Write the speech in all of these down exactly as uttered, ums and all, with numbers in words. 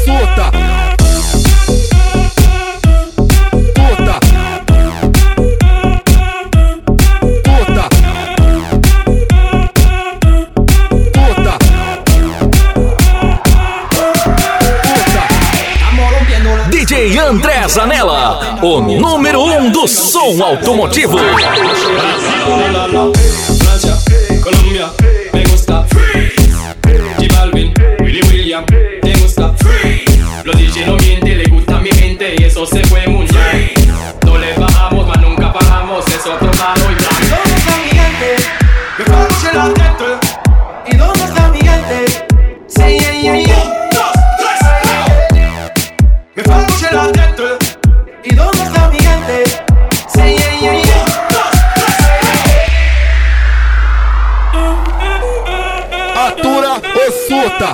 Puta. Puta. Puta. Puta. Puta. D J André Zanella, o número um do som automotivo. Francia, Colombia, me gusta Freeze. J Balvin, Willy William, te gusta Freeze. Los D J no mienten, le gusta a mi gente y eso se fue muy bien. No le bajamos, mas nunca pagamos, es otro lado y blanco. ¿Dónde está mi gente? Que fue la tête. ¿Y dónde está mi gente? Sí, yeah, yeah, yeah. Que fue la tête. ¿Y dónde está mi gente? Sí, yeah, yeah, yeah. Atura ou surta?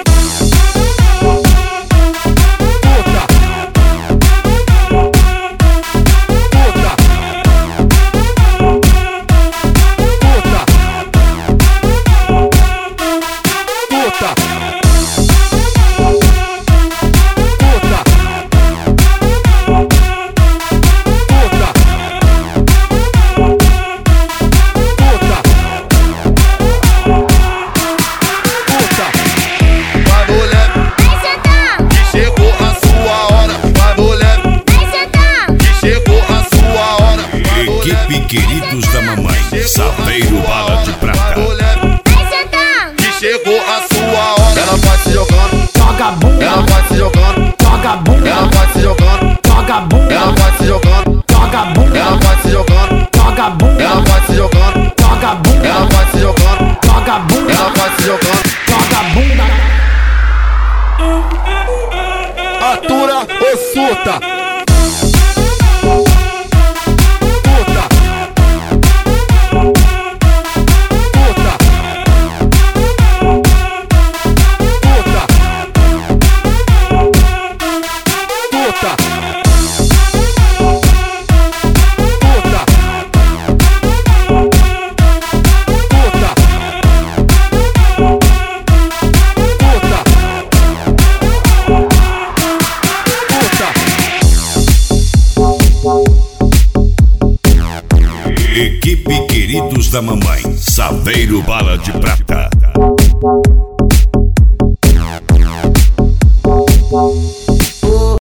Puta. Puta. Puta. Puta. Puta. Puta. Vai mulher, que chegou a sua hora. Vai mulher, que chegou a sua hora. Vai mulher, Equipe Queridos da Mamãe, Saveiro Bala de vai Prata. mulher, que chegou a sua hora. Ela vai se jogando, Joga bunda, ela vai se jogando, joga bunda, ela vai se jogando, joga bunda, ela vai se jogando, joga bunda, ela vai se jogando, joga bunda, ela vai se jogando, joga bunda, ela vai se jogando, joga bunda, ela vai se jogando. joga bunda. Atura ou surta? Puta. Puta. Puta. Puta. Puta. Puta. Puta. Equipe Queridos da Mamãe, Saveiro Bala de Prata.